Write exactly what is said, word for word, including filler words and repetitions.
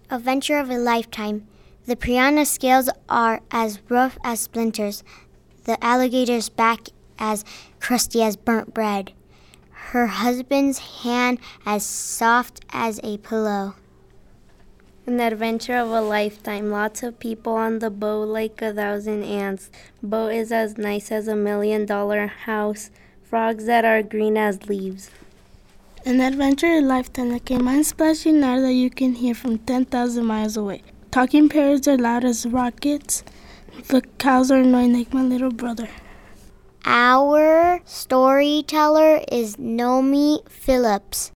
Adventure of a lifetime. The piranha scales are as rough as splinters. The alligator's back as crusty as burnt bread. Her husband's hand as soft as a pillow. An adventure of a lifetime. Lots of people on the boat like a thousand ants. Boat is as nice as a million dollar house. Frogs that are green as leaves. An adventure of a lifetime, like a mind splashing water that you can hear from ten thousand miles away. Talking parrots are loud as rockets. The cows are annoying like my little brother. Our storyteller is Nomi Phillips.